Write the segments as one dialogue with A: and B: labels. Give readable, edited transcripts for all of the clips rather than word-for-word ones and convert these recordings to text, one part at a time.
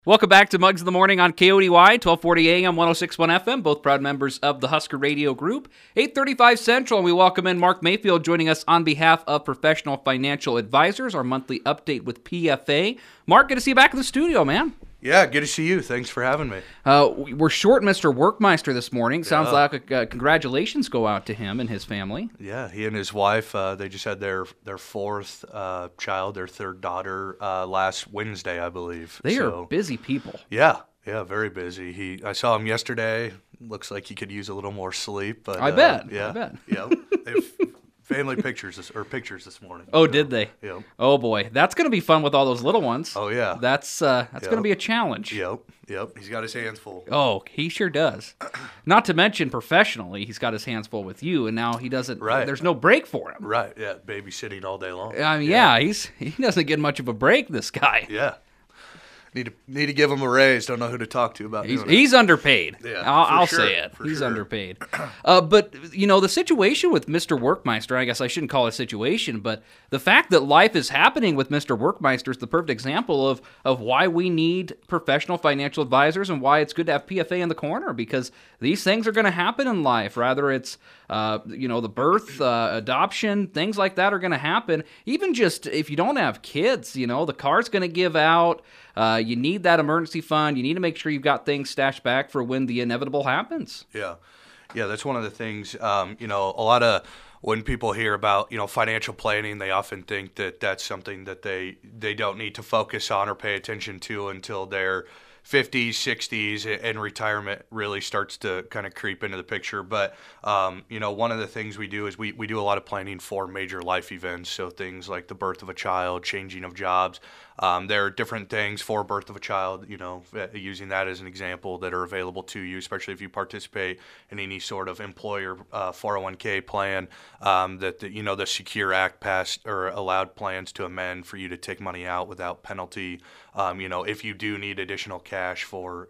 A: Welcome back to Mugs in the Morning on KODY, 1240 AM, 106.1 FM, both proud members of the Husker Radio Group. 8:35 Central, and we welcome in Mark Mayfield joining us on behalf of Professional Financial Advisors, our monthly update with PFA. Mark, good to see you back in the studio, man.
B: Yeah, good to see you. Thanks for having me.
A: We're short Mr. Workmeister this morning. Sounds like congratulations go out to him and his family.
B: Yeah, he and his wife, they just had their fourth child, their third daughter, last Wednesday, I believe.
A: They are busy people.
B: Yeah, very busy. I saw him yesterday. Looks like he could use a little more sleep. But
A: I bet.
B: Yeah. Family pictures this morning.
A: Oh, did they?
B: Yep.
A: Oh boy, that's going to be fun with all those little ones.
B: Oh yeah.
A: That's going to be a challenge.
B: Yep. He's got his hands full.
A: Oh, he sure does. Not to mention professionally, he's got his hands full with you, and now he doesn't.
B: Right.
A: There's no break for him.
B: Right. Yeah. Babysitting all day long.
A: I mean, he doesn't get much of a break. This guy.
B: Yeah. Need to give him a raise. Don't know who to talk to about doing it.
A: He's underpaid.
B: Yeah,
A: I'll
B: sure,
A: say it. He's
B: sure.
A: underpaid. But, the situation with Mr. Workmeister, I guess I shouldn't call it a situation, but the fact that life is happening with Mr. Workmeister is the perfect example of why we need professional financial advisors and why it's good to have PFA in the corner, because these things are going to happen in life. Rather it's, the birth, adoption, things like that are going to happen. Even just if you don't have kids, the car's going to give out. You need that emergency fund. You need to make sure you've got things stashed back for when the inevitable happens.
B: Yeah, that's one of the things, a lot of when people hear about, financial planning, they often think that that's something that they don't need to focus on or pay attention to until they're 50s, 60s, and retirement really starts to kind of creep into the picture. But, one of the things we do is we do a lot of planning for major life events. So things like the birth of a child, changing of jobs. There are different things for birth of a child, using that as an example, that are available to you, especially if you participate in any sort of employer 401k plan, that the Secure Act passed or allowed plans to amend for you to take money out without penalty. If you do need additional cash for,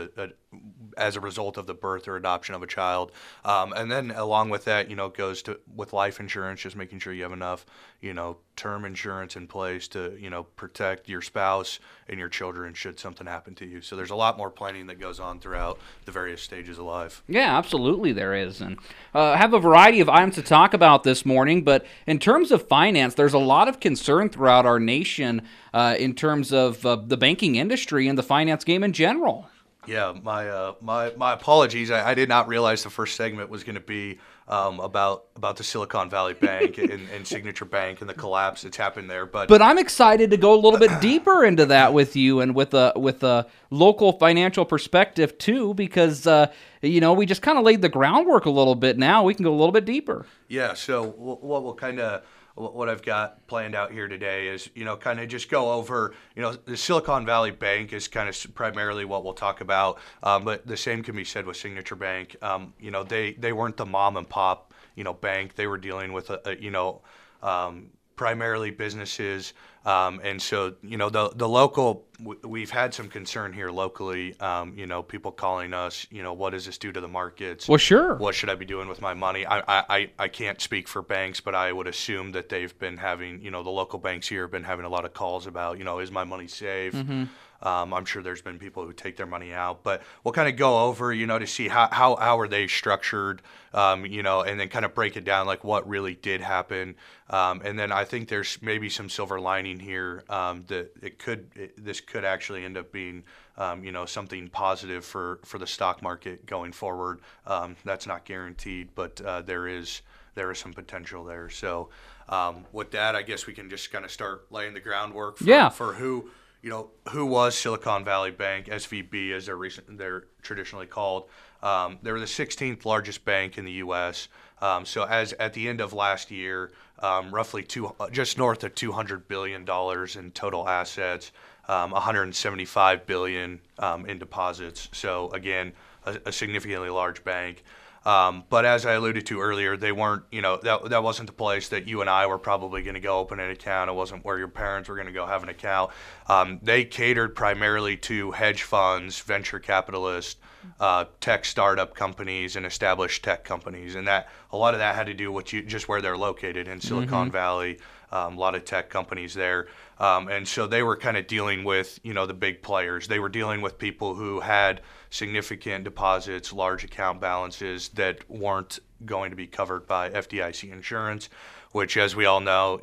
B: as a result of the birth or adoption of a child. And then along with that, goes with life insurance, just making sure you have enough, term insurance in place to, protect your spouse and your children should something happen to you. So there's a lot more planning that goes on throughout the various stages of life.
A: Yeah, absolutely there is. And have a variety of items to talk about this morning, but in terms of finance, there's a lot of concern throughout our nation in terms of the banking industry and the finance game in general.
B: Yeah, my apologies. I did not realize the first segment was going to be about the Silicon Valley Bank and Signature Bank and the collapse that's happened there. But
A: I'm excited to go a little bit deeper into that with you and with a local financial perspective too, because we just kind of laid the groundwork a little bit. Now we can go a little bit deeper.
B: Yeah. So what I've got planned out here today is, kind of just go over, the Silicon Valley Bank is kind of primarily what we'll talk about, but the same can be said with Signature Bank. They weren't the mom and pop, bank. They were dealing with, primarily businesses. And so, the local, we've had some concern here locally, people calling us, what does this do to the markets?
A: Well, sure.
B: What should I be doing with my money? I can't speak for banks, but I would assume that they've been having, the local banks here have been having a lot of calls about, is my money safe? Mm-hmm. I'm sure there's been people who take their money out, but we'll kind of go over, to see how are they structured, and then kind of break it down, like what really did happen. And then I think there's maybe some silver lining here, that this could actually end up being, something positive for the stock market going forward. That's not guaranteed, but there is some potential there. So with that, I guess we can just kind of start laying the groundwork for who was Silicon Valley Bank, SVB as they're traditionally called. They were the 16th largest bank in the U.S. So as at the end of last year, roughly just north of $200 billion in total assets, $175 billion in deposits. So again, a significantly large bank. But as I alluded to earlier, they weren't, that wasn't the place that you and I were probably going to go open an account. It wasn't where your parents were going to go have an account. They catered primarily to hedge funds, venture capitalists, tech startup companies, and established tech companies. And that a lot of that had to do with just where they're located in Silicon Valley. a lot of tech companies there. And so they were kind of dealing with, the big players. They were dealing with people who had significant deposits, large account balances that weren't going to be covered by FDIC insurance, which, as we all know,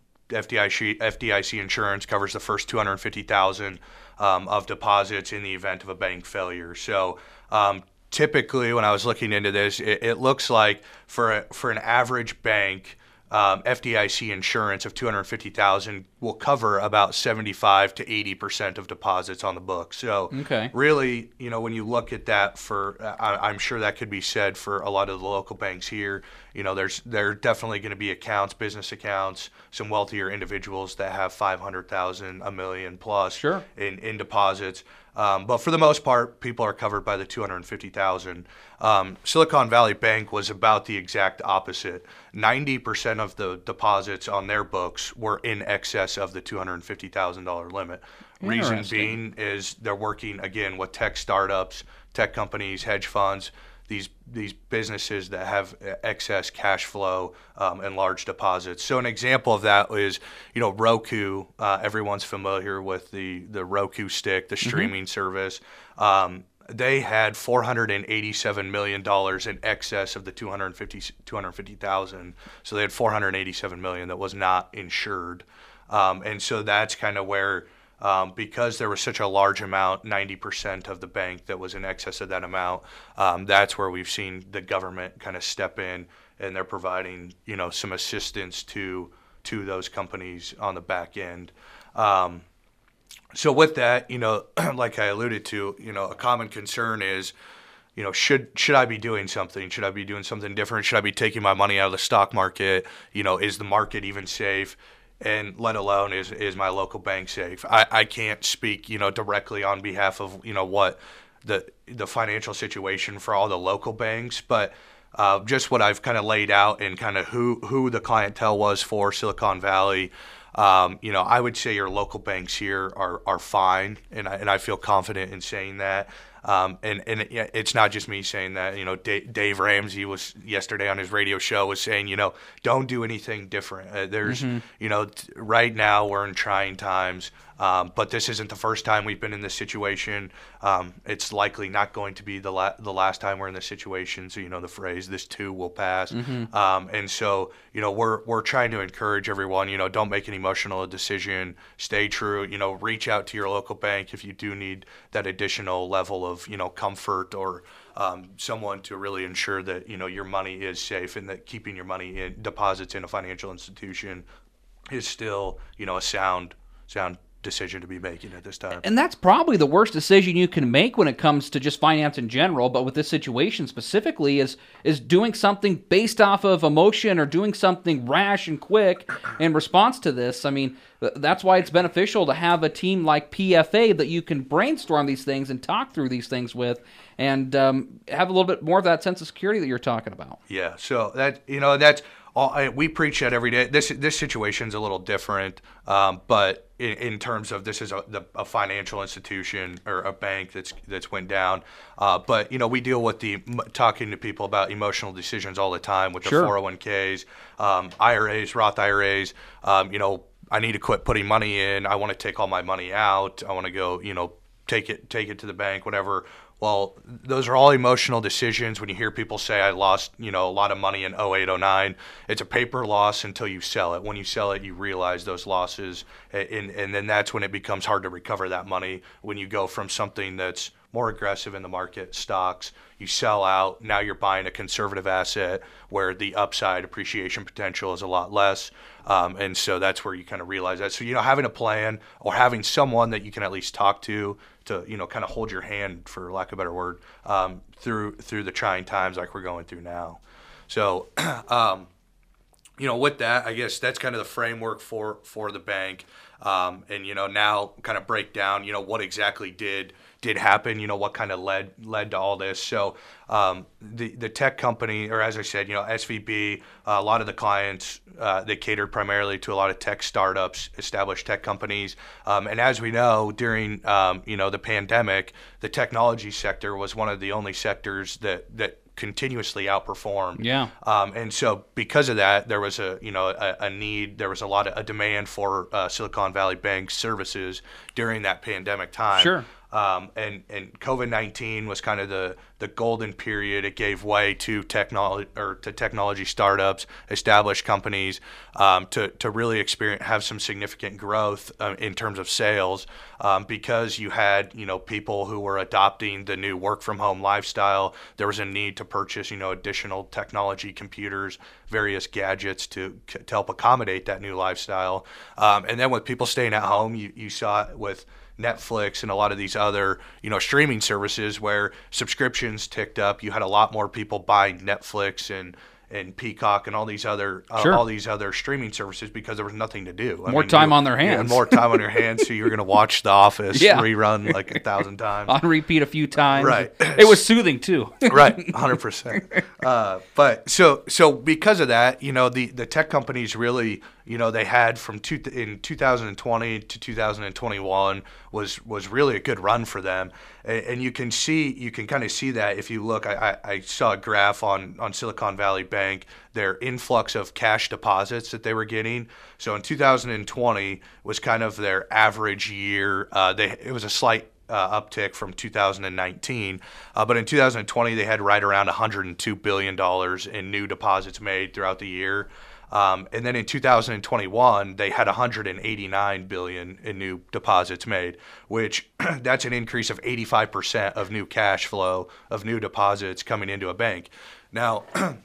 B: FDIC insurance covers the first 250,000 of deposits in the event of a bank failure. So typically, when I was looking into this, it looks like for an average bank, FDIC insurance of 250,000 will cover about 75 to 80% of deposits on the book. So really, when you look at that, I'm sure that could be said for a lot of the local banks here. There are definitely going to be accounts, business accounts, some wealthier individuals that have 500,000, a million plus in deposits. But for the most part, people are covered by the 250,000. Silicon Valley Bank was about the exact opposite. 90% of the deposits on their books were in excess of the $250,000 limit. Reason being is they're working, again, with tech startups, tech companies, hedge funds, these businesses that have excess cash flow and large deposits. So an example of that is, Roku. Everyone's familiar with the Roku stick, the streaming service. They had $487 million in excess of the 250,000. So they had $487 million that was not insured. And so that's kind of where, because there was such a large amount, 90% of the bank that was in excess of that amount, that's where we've seen the government kind of step in, and they're providing, some assistance to those companies on the back end. So with that, like I alluded to, a common concern is, should I be doing something? Should I be doing something different? Should I be taking my money out of the stock market? Is the market even safe? And let alone, is my local bank safe? I can't speak, directly on behalf of, what the financial situation for all the local banks, but just what I've kind of laid out and kind of who the clientele was for Silicon Valley. I would say your local banks here are fine, and I feel confident in saying that. And it's not just me saying that. Dave Ramsey was yesterday on his radio show was saying, don't do anything different. There's, right now we're in trying times, but this isn't the first time we've been in this situation. It's likely not going to be the last time we're in this situation. So, the phrase, this too will pass. And so, we're trying to encourage everyone, don't make an emotional decision, stay true, reach out to your local bank if you do need that additional level of, comfort or someone to really ensure that, your money is safe, and that keeping your money in deposits in a financial institution is still, a sound decision to be making at this time.
A: And that's probably the worst decision you can make when it comes to just finance in general, but with this situation specifically is doing something based off of emotion or doing something rash and quick in response to this. I mean, that's why it's beneficial to have a team like PFA that you can brainstorm these things and talk through these things with, and have a little bit more of that sense of security that you're talking about.
B: Yeah, so that's all. We preach that every day. This situation's a little different, but in terms of this is a financial institution or a bank that's went down. But we deal with talking to people about emotional decisions all the time with the 401ks, IRAs, Roth IRAs. I need to quit putting money in. I want to take all my money out. I want to go, take it to the bank, whatever. Well, those are all emotional decisions. When you hear people say, I lost, a lot of money in 08, 09, it's a paper loss until you sell it. When you sell it, you realize those losses, and then that's when it becomes hard to recover that money. When you go from something that's more aggressive in the market, stocks, you sell out, now you're buying a conservative asset where the upside appreciation potential is a lot less. And so that's where you kind of realize that. So, having a plan or having someone that you can at least talk to, kind of hold your hand, for lack of a better word, through the trying times like we're going through now. So, with that, I guess that's kind of the framework for the bank. And now kind of break down what exactly did happen, what kind of led to all this. So the tech company, or as I said, SVB, a lot of the clients, they catered primarily to a lot of tech startups, established tech companies. And as we know, during the pandemic, the technology sector was one of the only sectors that continuously outperformed.
A: Yeah.
B: And so because of that, there was a need, there was a demand for Silicon Valley Bank services during that pandemic time.
A: Sure.
B: And COVID-19 was kind of the golden period. It gave way to technology startups, established companies, to really have some significant growth in terms of sales, because you had people who were adopting the new work from home lifestyle. There was a need to purchase additional technology, computers, various gadgets to help accommodate that new lifestyle. And then with people staying at home, you saw it with Netflix and a lot of these other, streaming services where subscriptions ticked up. You had a lot more people buying Netflix and Peacock and all these other streaming services because there was nothing to do.
A: More time on their hands.
B: More time on your hands, so you're going to watch The Office rerun like 1,000 times.
A: On repeat a few times.
B: Right.
A: It was soothing too.
B: Right, 100%. But so because of that, the tech companies really, they had in 2020 to 2021 was really a good run for them. And you can kind of see that if you look. I saw a graph on Silicon Valley Bank, their influx of cash deposits that they were getting. So in 2020 was kind of their average year. It was a slight uptick from 2019, but in 2020 they had right around $102 billion in new deposits made throughout the year. And then in 2021, they had $189 billion in new deposits made, which that's an increase of 85% of new cash flow of new deposits coming into a bank. Now,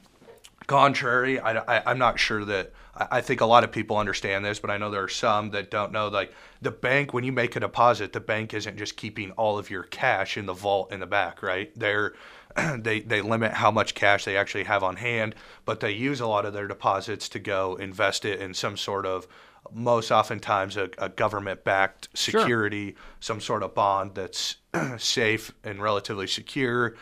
B: contrary, I'm not sure that I think a lot of people understand this, but I know there are some that don't know. Like the bank, when you make a deposit, the bank isn't just keeping all of your cash in the vault in the back, right? They limit how much cash they actually have on hand, but they use a lot of their deposits to go invest it in some sort of, most oftentimes a government-backed security, some sort of bond that's safe and relatively secure.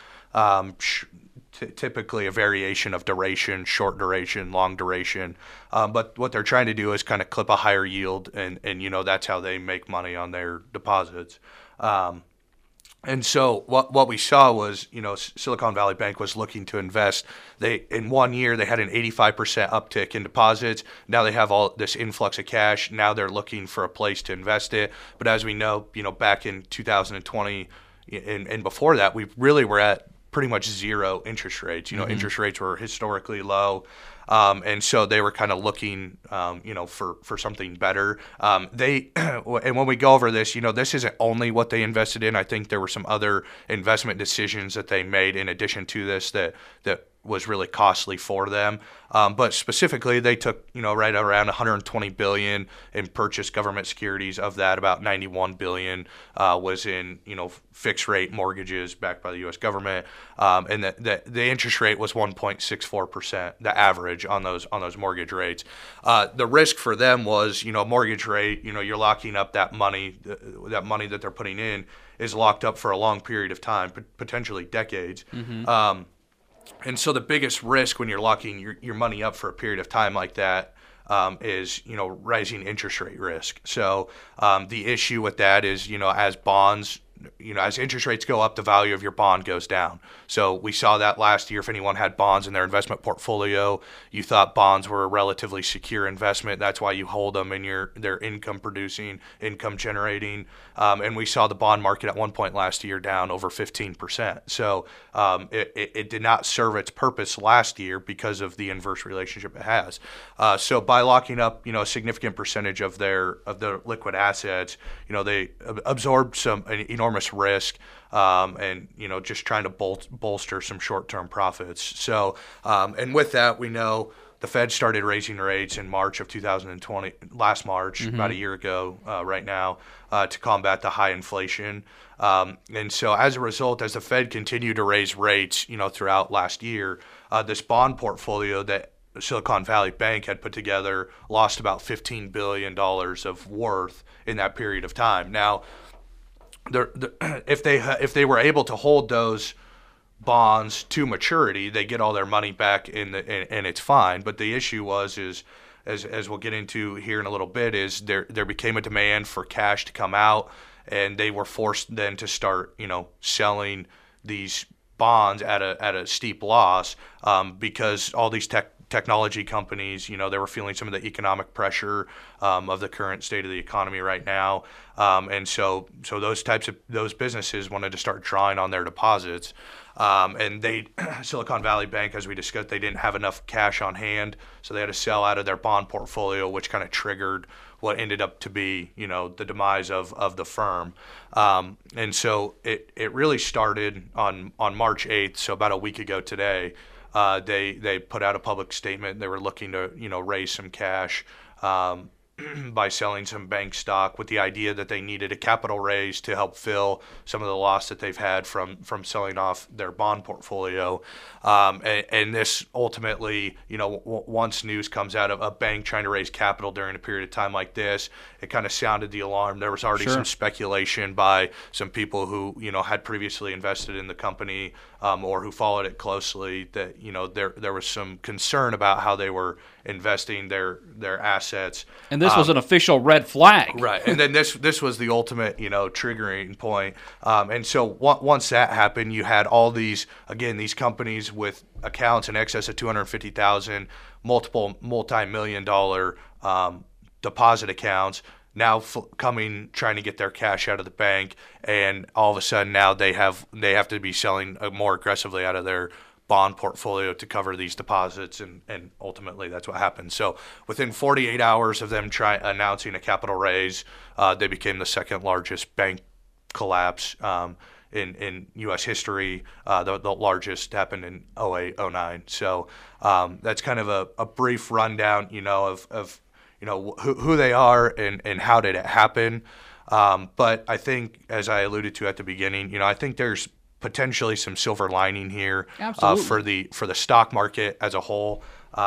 B: Typically a variation of duration, short duration, long duration. But what they're trying to do is kind of clip a higher yield, and that's how they make money on their deposits. And so what we saw was, Silicon Valley Bank was looking to invest. In 1 year, they had an 85% uptick in deposits. Now they have all this influx of cash. Now they're looking for a place to invest it. But as we know, back in 2020 and before that, we really were at pretty much zero interest rates. Interest rates were historically low. And so they were kind of looking, for something better. And when we go over this, this isn't only what they invested in. I think there were some other investment decisions that they made in addition to this that was really costly for them. But specifically, they took, right around $120 billion in purchased government securities. Of that, about $91 billion was in, fixed rate mortgages backed by the U.S. government. And the interest rate was 1.64%, the average on those mortgage rates. The risk for them was, mortgage rate, you're locking up that money that they're putting in is locked up for a long period of time, potentially decades. Mm-hmm. And so the biggest risk when you're locking your money up for a period of time like that is, rising interest rate risk. So the issue with that is, as bonds, as interest rates go up, the value of your bond goes down. So we saw that last year. If anyone had bonds in their investment portfolio, you thought bonds were a relatively secure investment. That's why you hold them, and they're income producing, income generating. And we saw the bond market at one point last year down over 15%. So it did not serve its purpose last year because of the inverse relationship it has. So by locking up, a significant percentage of their liquid assets, they absorbed an enormous risk, and just trying to bolster some short-term profits. So and with that, we know the Fed started raising rates in March of 2020, last March, mm-hmm. about a year ago right now, to combat the high inflation. And so as a result, as the Fed continued to raise rates, throughout last year, this bond portfolio that Silicon Valley Bank had put together lost about $15 billion of worth in that period of time. Now, if they were able to hold those bonds to maturity, they get all their money back and it's fine. But the issue is as we'll get into here in a little bit, is there became a demand for cash to come out, and they were forced then to start selling these bonds at a steep loss, because all these technology companies, they were feeling some of the economic pressure of the current state of the economy right now, and so those businesses wanted to start drawing on their deposits, and Silicon Valley Bank, as we discussed, they didn't have enough cash on hand, so they had to sell out of their bond portfolio, which kind of triggered what ended up to be, the demise of the firm. And so it really started on March 8th, so about a week ago today. They put out a public statement. They were looking to, raise some cash by selling some bank stock, with the idea that they needed a capital raise to help fill some of the loss that they've had from selling off their bond portfolio. And this ultimately, once news comes out of a bank trying to raise capital during a period of time like this, it kind of sounded the alarm. There was already some speculation by some people who, had previously invested in the company, or who followed it closely, that, there was some concern about how they were investing their assets.
A: And this was an official red flag.
B: Right. And then this was the ultimate, triggering point. And so once that happened, you had all these companies with accounts in excess of $250,000, multiple multi-million-dollar deposit accounts, now trying to get their cash out of the bank, and all of a sudden now they have to be selling more aggressively out of their bond portfolio to cover these deposits, and ultimately that's what happened. So within 48 hours of them announcing a capital raise, they became the second largest bank collapse in U.S. history. The largest happened in 2008, 2009. So that's kind of a brief rundown, of who they are and how did it happen. But I think, as I alluded to at the beginning, I think there's potentially some silver lining here for the stock market as a whole.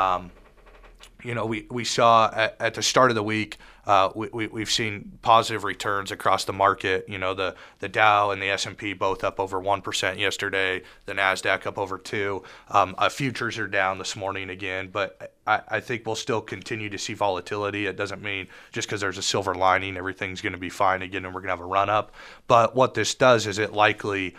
B: We saw at the start of the week, we've seen positive returns across the market. The Dow and the S&P both up over 1% yesterday. The Nasdaq up over 2%. Futures are down this morning again, but I think we'll still continue to see volatility. It doesn't mean just because there's a silver lining everything's going to be fine again and we're going to have a run up. But what this does is it likely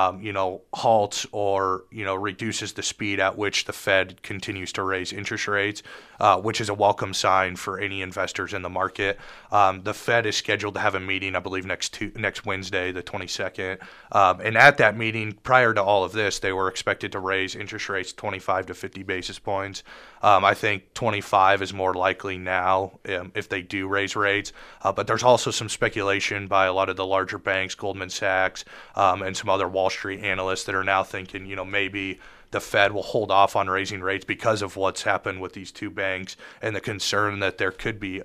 B: halts or, reduces the speed at which the Fed continues to raise interest rates, which is a welcome sign for any investors in the market. The Fed is scheduled to have a meeting, I believe, next Wednesday, the 22nd. And at that meeting, prior to all of this, they were expected to raise interest rates 25 to 50 basis points. I think 25 is more likely now if they do raise rates. But there's also some speculation by a lot of the larger banks, Goldman Sachs, and some other Wall Street analysts that are now thinking, maybe the Fed will hold off on raising rates because of what's happened with these two banks and the concern that there could be,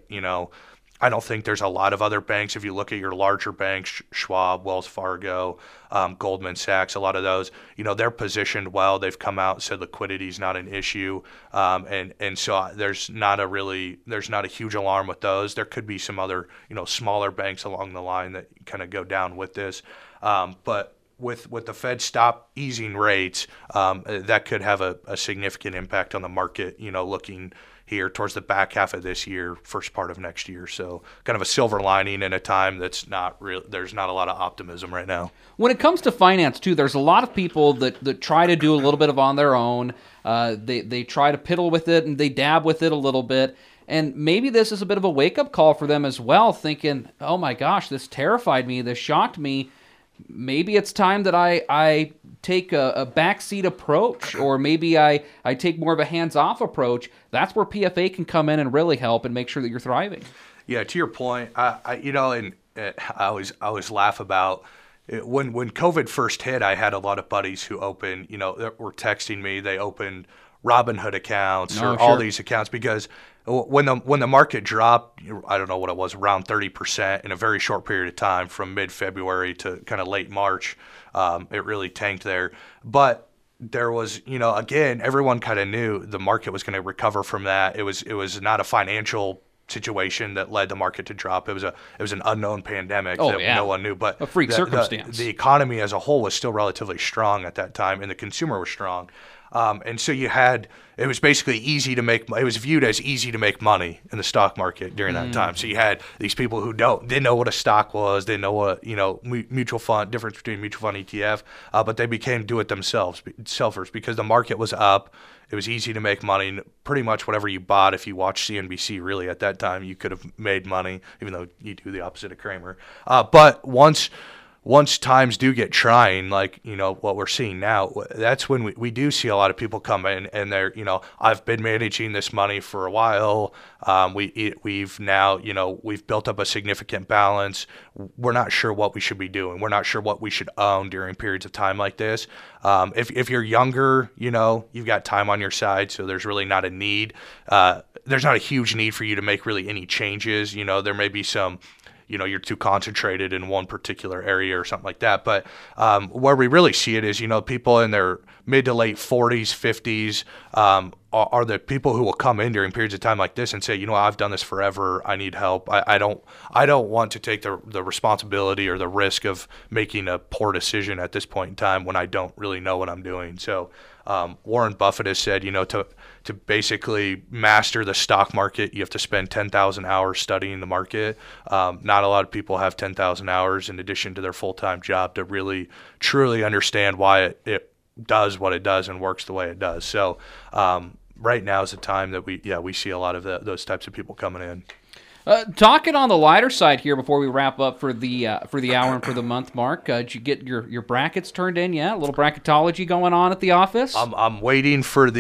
B: I don't think there's a lot of other banks. If you look at your larger banks, Schwab, Wells Fargo, Goldman Sachs, a lot of those, they're positioned well. They've come out and said liquidity is not an issue, and so there's not a huge alarm with those. There could be some other, smaller banks along the line that kind of go down with this, but with the Fed stop easing rates, that could have a significant impact on the market, looking here towards the back half of this year, first part of next year. So kind of a silver lining in a time that's not real. There's not a lot of optimism right now.
A: When it comes to finance too, there's a lot of people that try to do a little bit of on their own. They try to piddle with it and they dab with it a little bit. And maybe this is a bit of a wake-up call for them as well, thinking, oh my gosh, this terrified me, this shocked me. Maybe it's time that I take a backseat approach, or maybe I take more of a hands-off approach. That's where PFA can come in and really help and make sure that you're thriving.
B: Yeah, to your point, I always laugh about it. When COVID first hit, I had a lot of buddies who opened, that were texting me. They opened Robinhood accounts all these accounts because when the market dropped, I don't know what it was, around 30% in a very short period of time from mid-February to kind of late March, it really tanked there. But there was, again, everyone kind of knew the market was going to recover from that. It was not a financial situation that led the market to drop. It was an unknown pandemic that no one knew. But
A: a freak circumstance.
B: The economy as a whole was still relatively strong at that time, and the consumer was strong. And so it was basically it was viewed as easy to make money in the stock market during that time. So you had these people who didn't know what a stock was, didn't know what, mutual fund, difference between mutual fund ETF, but they became do-it-themselves because the market was up. It was easy to make money. Pretty much whatever you bought, if you watched CNBC, really at that time, you could have made money, even though you do the opposite of Kramer. But once times do get trying, like, what we're seeing now, that's when we do see a lot of people come in and they're, I've been managing this money for a while. We've now, we've built up a significant balance. We're not sure what we should be doing. We're not sure what we should own during periods of time like this. If you're younger, you've got time on your side, so there's really not a need. There's not a huge need for you to make really any changes. There may be some, you're too concentrated in one particular area or something like that. But where we really see it is, people in their mid to late 40s, 50s are the people who will come in during periods of time like this and say, I've done this forever. I need help. I don't want to take the responsibility or the risk of making a poor decision at this point in time when I don't really know what I'm doing. So Warren Buffett has said, to basically master the stock market, you have to spend 10,000 hours studying the market. Not a lot of people have 10,000 hours in addition to their full-time job to really, truly understand why it does what it does and works the way it does. So right now is the time that we see a lot of those types of people coming in.
A: Talking on the lighter side here before we wrap up for the hour and for the month, Mark. Did you get your brackets turned in yet? A little bracketology going on at the office.
B: I'm waiting for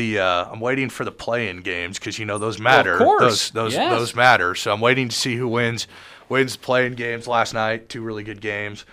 B: the play-in games because those matter.
A: Of course,
B: those matter. So I'm waiting to see who wins play-in games. Last night, 2 really good games,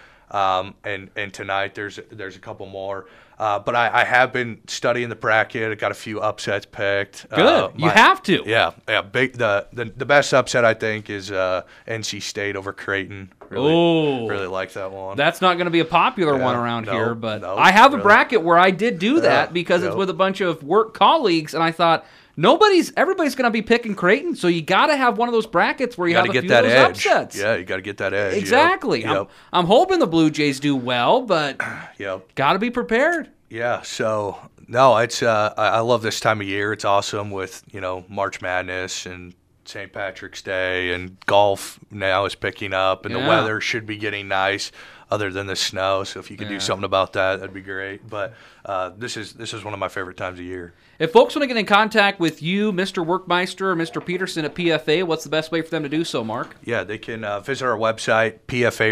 B: and tonight there's a couple more. But I have been studying the bracket. I got a few upsets picked.
A: Good. You have to.
B: Yeah. Big. The best upset I think is NC State over Creighton. Really like that one.
A: That's not going to be a popular one around here, but I have a bracket where I did do that because it's with a bunch of work colleagues, and I thought everybody's going to be picking Creighton, so you got to have one of those brackets where you have a few of those upsets.
B: Yeah, you got to get that edge.
A: Exactly.
B: Yep.
A: I'm hoping the Blue Jays do well, but got to be prepared.
B: Yeah. So no, it's I love this time of year. It's awesome with March Madness and St. Patrick's Day, and golf now is picking up, and the weather should be getting nice, other than the snow. So if you could do something about that, that'd be great. But this is one of my favorite times of year.
A: If folks want to get in contact with you, Mr. Workmeister, or Mr. Peterson at PFA, what's the best way for them to do so, Mark?
B: Yeah, they can visit our website,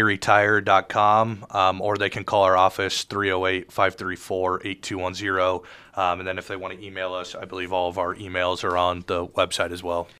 B: pfaretire.com, or they can call our office, 308-534-8210. And then if they want to email us, I believe all of our emails are on the website as well.